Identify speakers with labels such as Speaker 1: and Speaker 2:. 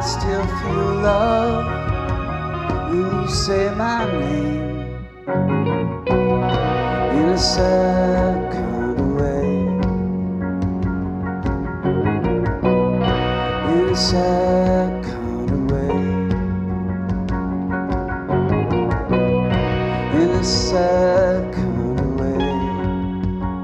Speaker 1: still feel love when you say my name in a sad kind of way. In a sad